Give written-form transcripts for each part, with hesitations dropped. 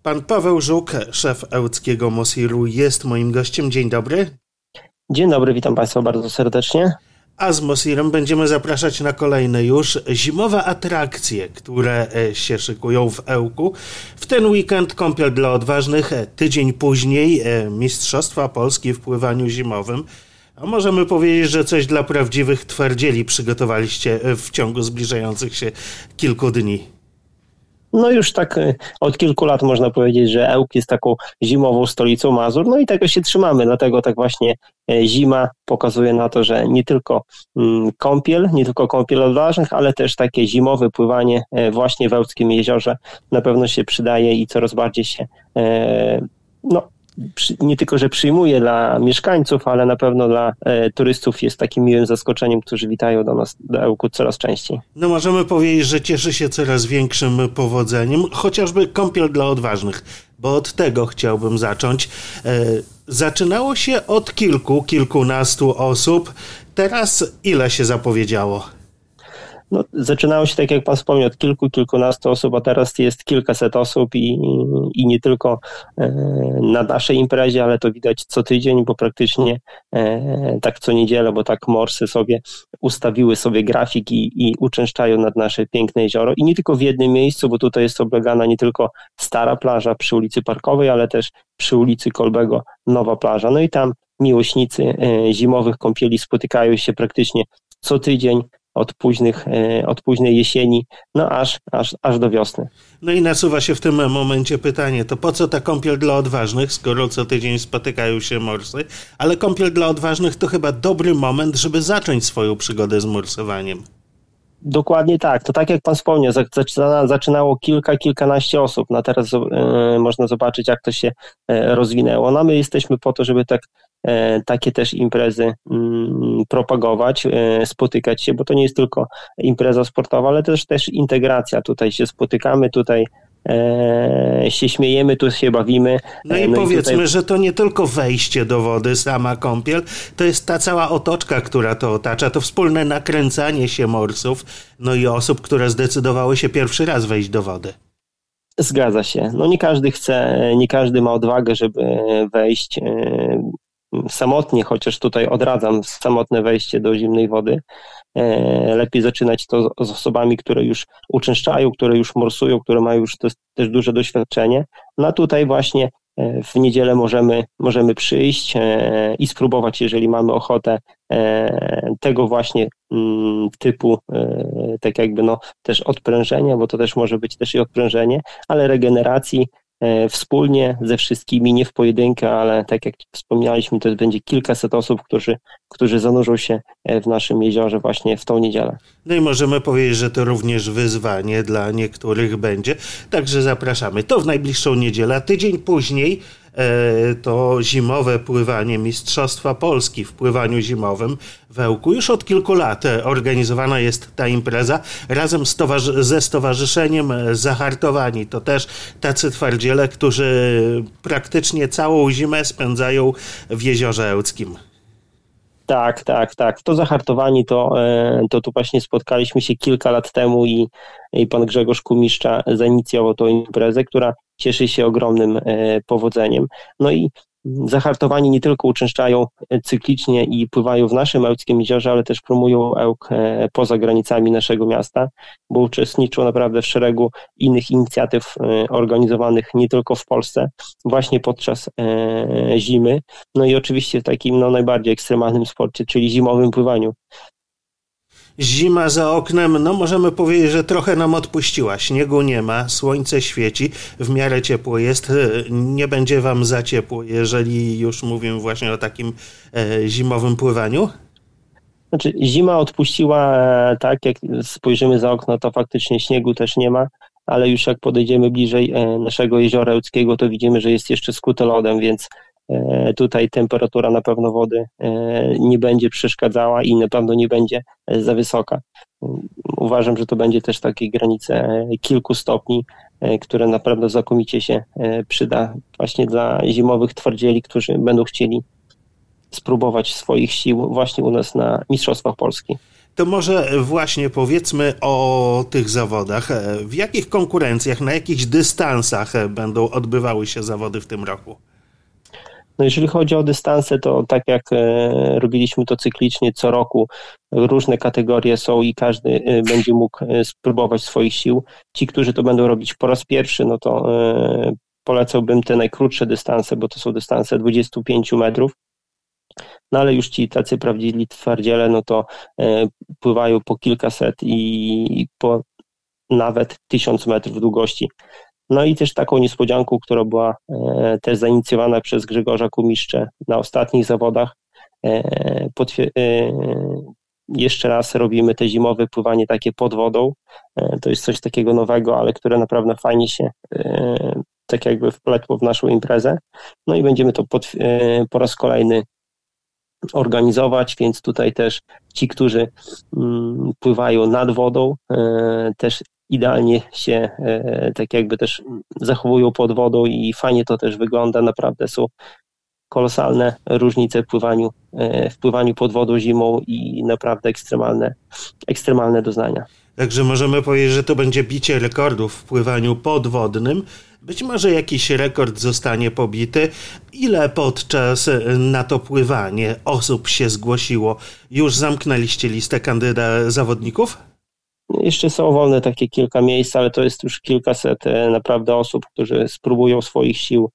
Pan Paweł Żuk, szef ełckiego Mosiru, jest moim gościem. Dzień dobry. Dzień dobry, witam Państwa bardzo serdecznie. A z Mosirem będziemy zapraszać na kolejne już zimowe atrakcje, które się szykują w Ełku. W ten weekend kąpiel dla odważnych, tydzień później Mistrzostwa Polski w pływaniu zimowym. A możemy powiedzieć, że coś dla prawdziwych twardzieli przygotowaliście w ciągu zbliżających się kilku dni. No już tak od kilku lat można powiedzieć, że Ełk jest taką zimową stolicą Mazur, no i tego się trzymamy, dlatego tak właśnie zima pokazuje na to, że nie tylko kąpiel odważnych, ale też takie zimowe pływanie właśnie w Ełckim jeziorze na pewno się przydaje i coraz bardziej się nie tylko, że przyjmuje dla mieszkańców, ale na pewno dla turystów jest takim miłym zaskoczeniem, którzy witają do nas do Ełku coraz częściej. No możemy powiedzieć, że cieszy się coraz większym powodzeniem, chociażby kąpiel dla odważnych, bo od tego chciałbym zacząć. Zaczynało się od kilkunastu osób. Teraz ile się zapowiedziało? No, zaczynało się, tak jak Pan wspomniał, od kilkunastu osób, a teraz jest kilkaset osób i nie tylko na naszej imprezie, ale to widać co tydzień, bo praktycznie tak co niedzielę, bo tak morsy sobie ustawiły sobie grafik i uczęszczają nad nasze piękne jezioro i nie tylko w jednym miejscu, bo tutaj jest oblegana nie tylko stara plaża przy ulicy Parkowej, ale też przy ulicy Kolbego nowa plaża. No i tam miłośnicy zimowych kąpieli spotykają się praktycznie co tydzień, od późnej jesieni, no aż do wiosny. No i nasuwa się w tym momencie pytanie, to po co ta kąpiel dla odważnych, skoro co tydzień spotykają się morsy, ale kąpiel dla odważnych to chyba dobry moment, żeby zacząć swoją przygodę z morsowaniem. Dokładnie tak. To tak jak Pan wspomniał, zaczynało kilkanaście osób. No teraz można zobaczyć, jak to się rozwinęło. No my jesteśmy po to, żeby takie też imprezy propagować, spotykać się, bo to nie jest tylko impreza sportowa, ale też integracja. Tutaj się spotykamy, tutaj się śmiejemy, tu się bawimy. No i powiedzmy, że to nie tylko wejście do wody, sama kąpiel, to jest ta cała otoczka, która to otacza, to wspólne nakręcanie się morsów, no i osób, które zdecydowały się pierwszy raz wejść do wody. Zgadza się. No nie każdy chce, nie każdy ma odwagę, żeby wejść samotnie, chociaż tutaj odradzam samotne wejście do zimnej wody. Lepiej zaczynać to z osobami, które już uczęszczają, które już morsują, które mają już też duże doświadczenie. No a tutaj właśnie w niedzielę możemy przyjść i spróbować, jeżeli mamy ochotę, tego właśnie typu tak jakby też odprężenia, bo to też może być też i odprężenie, ale regeneracji wspólnie ze wszystkimi, nie w pojedynkę, ale tak jak wspomnialiśmy, to będzie kilkaset osób, którzy zanurzą się w naszym jeziorze właśnie w tą niedzielę. No i możemy powiedzieć, że to również wyzwanie dla niektórych będzie, także zapraszamy. To w najbliższą niedzielę, tydzień później to zimowe pływanie Mistrzostwa Polski w pływaniu zimowym w Ełku. Już od kilku lat organizowana jest ta impreza razem ze Stowarzyszeniem Zahartowani. To też tacy twardziele, którzy praktycznie całą zimę spędzają w Jeziorze Ełckim. Tak. To Zahartowani to tu właśnie spotkaliśmy się kilka lat temu i pan Grzegorz Kumiszcza zainicjował tą imprezę, która cieszy się ogromnym powodzeniem. No i Zahartowani nie tylko uczęszczają cyklicznie i pływają w naszym Ełckim jeziorze, ale też promują Ełk poza granicami naszego miasta, bo uczestniczą naprawdę w szeregu innych inicjatyw organizowanych nie tylko w Polsce, właśnie podczas zimy. No i oczywiście w takim najbardziej ekstremalnym sporcie, czyli zimowym pływaniu. Zima za oknem, no możemy powiedzieć, że trochę nam odpuściła. Śniegu nie ma, słońce świeci, w miarę ciepło jest. Nie będzie wam za ciepło, jeżeli już mówimy właśnie o takim zimowym pływaniu? Znaczy, zima odpuściła, tak jak spojrzymy za okno, to faktycznie śniegu też nie ma, ale już jak podejdziemy bliżej naszego jeziora Ełckiego, to widzimy, że jest jeszcze skute lodem, więc tutaj temperatura na pewno wody nie będzie przeszkadzała i na pewno nie będzie za wysoka. Uważam, że to będzie też takie granice kilku stopni, które naprawdę znakomicie się przyda właśnie dla zimowych twardzieli, którzy będą chcieli spróbować swoich sił właśnie u nas na Mistrzostwach Polski. To może właśnie powiedzmy o tych zawodach. W jakich konkurencjach, na jakich dystansach będą odbywały się zawody w tym roku? No jeżeli chodzi o dystanse, to tak jak robiliśmy to cyklicznie co roku, różne kategorie są i każdy będzie mógł spróbować swoich sił. Ci, którzy to będą robić po raz pierwszy, no to polecałbym te najkrótsze dystanse, bo to są dystanse 25 metrów. No ale już ci tacy prawdziwi twardziele, no to pływają po kilkaset i po nawet 1000 metrów długości. No i też taką niespodzianką, która była też zainicjowana przez Grzegorza Kumiszczę na ostatnich zawodach. Jeszcze raz robimy te zimowe pływanie takie pod wodą. To jest coś takiego nowego, ale które naprawdę fajnie się tak jakby wpletło w naszą imprezę. No i będziemy to po raz kolejny organizować, więc tutaj też ci, którzy pływają nad wodą, też idealnie się tak jakby też zachowują pod wodą i fajnie to też wygląda. Naprawdę są kolosalne różnice w pływaniu pod wodą zimą i naprawdę ekstremalne doznania. Także możemy powiedzieć, że to będzie bicie rekordów w pływaniu podwodnym. Być może jakiś rekord zostanie pobity. Ile podczas na to pływanie osób się zgłosiło? Już zamknęliście listę zawodników? Jeszcze są wolne takie kilka miejsc, ale to jest już kilkaset naprawdę osób, którzy spróbują swoich sił.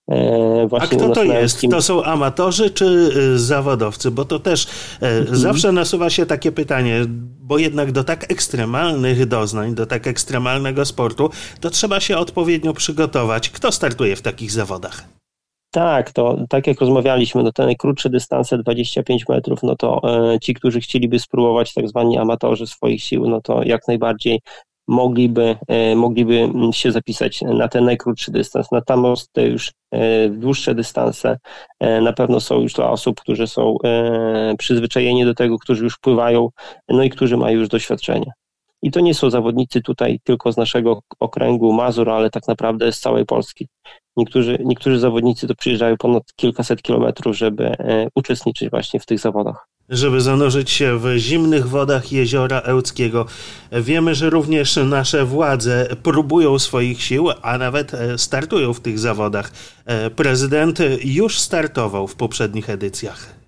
A kto to jest? To są amatorzy czy zawodowcy? Bo to też zawsze nasuwa się takie pytanie, bo jednak do tak ekstremalnych doznań, do tak ekstremalnego sportu, to trzeba się odpowiednio przygotować. Kto startuje w takich zawodach? Tak, to tak jak rozmawialiśmy, no te najkrótsze dystanse 25 metrów, no to ci, którzy chcieliby spróbować, tak zwani amatorzy swoich sił, no to jak najbardziej mogliby się zapisać na ten najkrótszy dystans. Natomiast te już dłuższe dystanse na pewno są już dla osób, którzy są przyzwyczajeni do tego, którzy już pływają, no i którzy mają już doświadczenie. I to nie są zawodnicy tutaj tylko z naszego okręgu Mazur, ale tak naprawdę z całej Polski. Niektórzy zawodnicy to przyjeżdżają ponad kilkaset kilometrów, żeby uczestniczyć właśnie w tych zawodach. Żeby zanurzyć się w zimnych wodach jeziora Ełckiego. Wiemy, że również nasze władze próbują swoich sił, a nawet startują w tych zawodach. Prezydent już startował w poprzednich edycjach.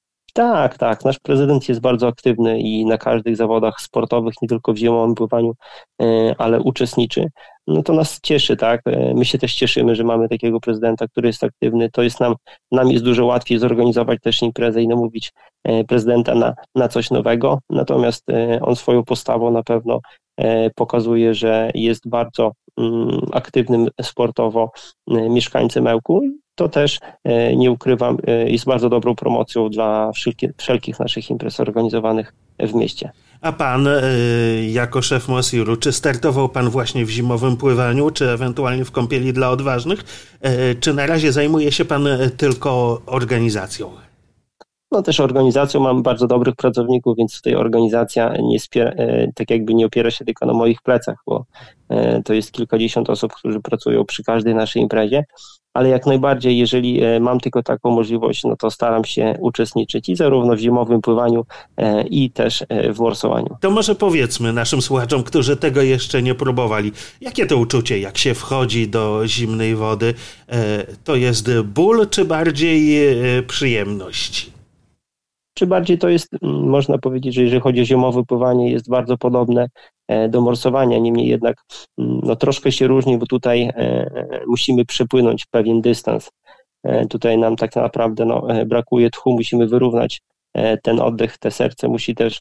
Tak. Nasz prezydent jest bardzo aktywny i na każdych zawodach sportowych, nie tylko w zimowym pływaniu, ale uczestniczy. No to nas cieszy, tak? My się też cieszymy, że mamy takiego prezydenta, który jest aktywny. To jest nam jest dużo łatwiej zorganizować też imprezę i namówić prezydenta na coś nowego. Natomiast on swoją postawą na pewno pokazuje, że jest bardzo aktywnym sportowo mieszkańcem Ełku. To też, nie ukrywam, jest bardzo dobrą promocją dla wszelkich naszych imprez organizowanych w mieście. A pan, jako szef Mosiru, czy startował pan właśnie w zimowym pływaniu, czy ewentualnie w kąpieli dla odważnych, czy na razie zajmuje się pan tylko organizacją? No też organizacją, mam bardzo dobrych pracowników, więc tutaj organizacja tak jakby nie opiera się tylko na moich plecach, bo to jest kilkadziesiąt osób, którzy pracują przy każdej naszej imprezie, ale jak najbardziej, jeżeli mam tylko taką możliwość, no to staram się uczestniczyć i zarówno w zimowym pływaniu i też w morsowaniu. To może powiedzmy naszym słuchaczom, którzy tego jeszcze nie próbowali, jakie to uczucie, jak się wchodzi do zimnej wody? To jest ból, czy bardziej przyjemność? Czy bardziej to jest, można powiedzieć, że jeżeli chodzi o zimowe pływanie, jest bardzo podobne do morsowania, niemniej jednak no, troszkę się różni, bo tutaj musimy przepłynąć pewien dystans. Tutaj nam tak naprawdę brakuje tchu, musimy wyrównać ten oddech, te serce musi też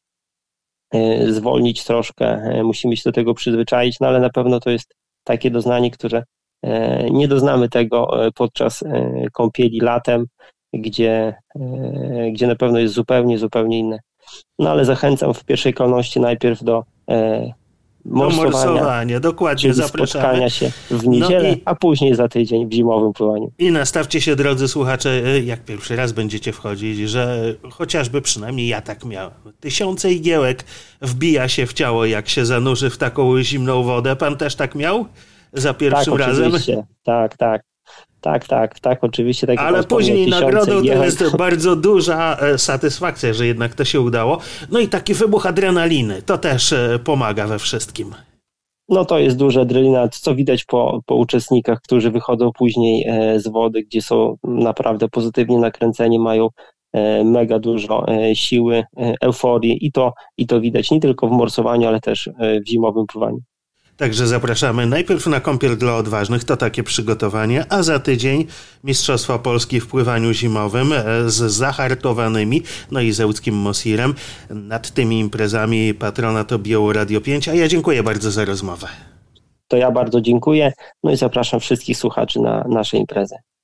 zwolnić troszkę, musimy się do tego przyzwyczaić, no ale na pewno to jest takie doznanie, które nie doznamy tego podczas kąpieli latem, gdzie na pewno jest zupełnie inne. No ale zachęcam w pierwszej kolejności najpierw do morsowania, dokładnie, czyli zapraszamy. Spotkania się w niedzielę, a później za tydzień w zimowym pływaniu. I nastawcie się, drodzy słuchacze, jak pierwszy raz będziecie wchodzić, że chociażby przynajmniej ja tak miałem. 1000 igiełek wbija się w ciało, jak się zanurzy w taką zimną wodę. Pan też tak miał? Za pierwszym razem? Oczywiście. Tak. Tak, oczywiście. Tak. Ale później nagrodą to jest bardzo duża satysfakcja, że jednak to się udało. No i taki wybuch adrenaliny, to też pomaga we wszystkim. No to jest duża adrenalina, co widać po uczestnikach, którzy wychodzą później z wody, gdzie są naprawdę pozytywnie nakręceni, mają mega dużo siły, euforii i to widać nie tylko w morsowaniu, ale też w zimowym pływaniu. Także zapraszamy najpierw na kąpiel dla odważnych, to takie przygotowanie, a za tydzień Mistrzostwa Polski w pływaniu zimowym z zahartowanymi, no i z łódzkim Mosirem. Nad tymi imprezami patrona to Bio Radio 5, a ja dziękuję bardzo za rozmowę. To ja bardzo dziękuję, no i zapraszam wszystkich słuchaczy na nasze imprezy.